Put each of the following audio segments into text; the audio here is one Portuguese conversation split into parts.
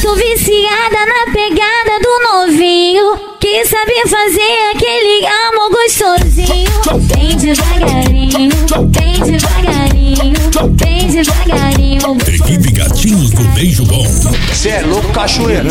tô viciada na pegada do novinho, que sabe fazer aquele amor gostosinho. Vem devagarinho, vem devagarinho, vem devagarinho. Equipe Gatinhos do Beijo Bom. Cê é louco, cachoeira.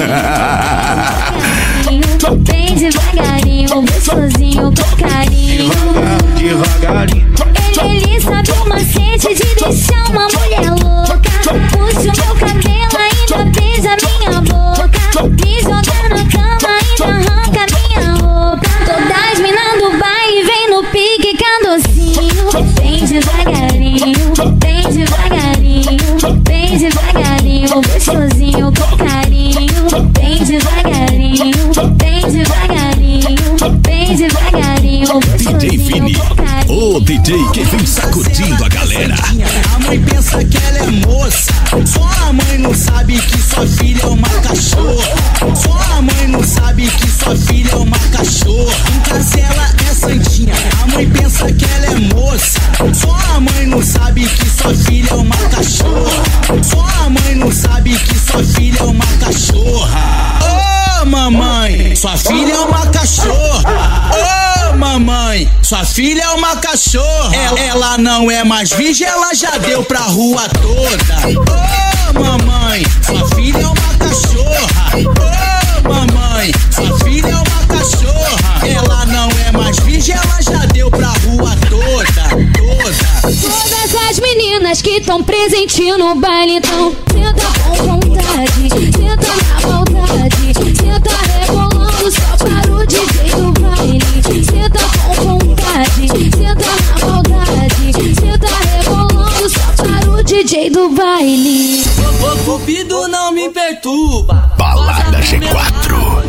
Vem devagarinho, gostosinho com carinho. Devagarinho. Ele sabe o macete de deixar uma mulher louca. Puxa o meu cabelo, ainda beija minha boca. Me joga na cama, ainda arranca minha roupa. Todas minas do baile vem no pique candocinho. Vem devagarinho, vem devagarinho, vem devagarinho, gostosinho com carinho. Vem devagarinho, vem devagarinho, vem devagarinho, DJ Vini, o DJ que vem sacudindo a galera. A mãe pensa que ela é moça, só a mãe não sabe que sua filha é uma cachorra. Só a mãe não sabe que sua filha é uma cachorra. Em casa ela é santinha, a mãe pensa que ela é moça. Só a mãe não sabe que sua filha é uma cachorra. Só a mãe não sabe que sua filha é uma cachorra. Ô mamãe, sua filha é uma cachorra. Ô mamãe, sua filha é uma cachorra. Ela não é mais virgem, ela já deu pra rua toda. Ô mamãe, sua filha é uma cachorra. Ô mamãe, sua filha é uma cachorra. Ela não é mais virgem, ela já deu pra rua toda. Todas as meninas que tão presentes no baile, então senta com vontade, senta na maldade, senta rebolando só para o DJ do baile. Senta com vontade, senta na maldade, senta rebolando só para o DJ do baile. Cupido não me perturba. Balada G4.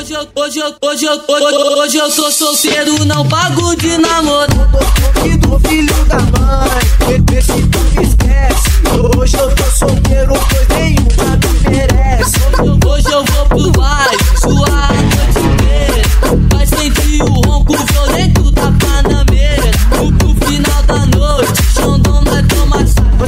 Hoje eu tô solteiro, não pago de namoro. Do filho da mãe, vê se tu me esquece. Hoje eu tô solteiro, pois nenhuma me merece. Hoje eu vou pro baile, suar a noite inteira. Vai sentir o ronco violento da Panameira. No final da noite, Xandão vai tomar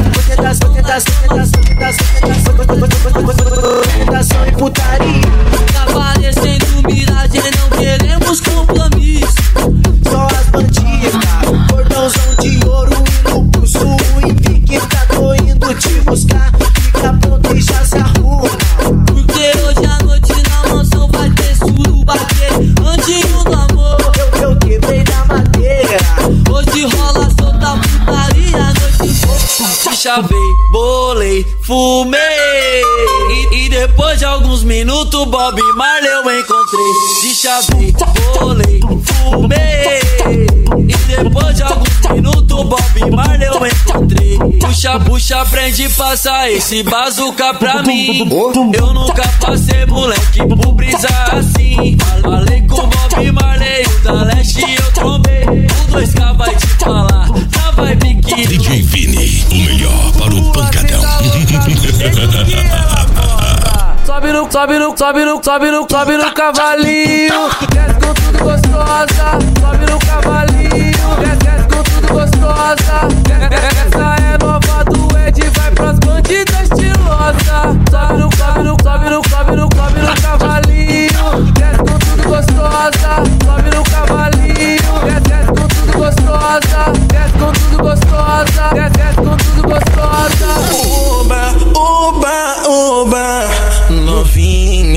tentação e putaria. Tá parecendo miragem, não queremos compromisso. Só as bandidas, cordãozão de ouro e no pulso invicta. Tô indo te buscar, fica pronto e já se arruma. Porque hoje à noite na mansão vai ter surubaquê. Anjinho do amor, Eu quebrei na madeira. hoje rola solta putaria. A noite foi, chavei, bolei, fumei. E depois de alguns minutos Bob Marley eu encontrei. De chavei, bolei, fumei. E depois de alguns minutos Bob Marley eu encontrei. Puxa, prende e passa esse bazuca pra mim. Eu nunca passei moleque por brisa assim. Falei com Bob Marley, o da Leste eu trombei. O 2K vai te falar, na vibe que DJ Vini, o melhor para o pancadão. Sobe no cavalinho, desce com tudo gostosa. Sobe no cavalinho, desce com tudo gostosa. Essa é nova do Ed, vai pras bandidas estilosa. Sobe no cavalinho, desce com tudo gostosa. Sobe no cavalinho, desce com tudo gostosa. Desce com tudo gostosa, desce com tudo gostosa. Oba, oba, oba, novinha.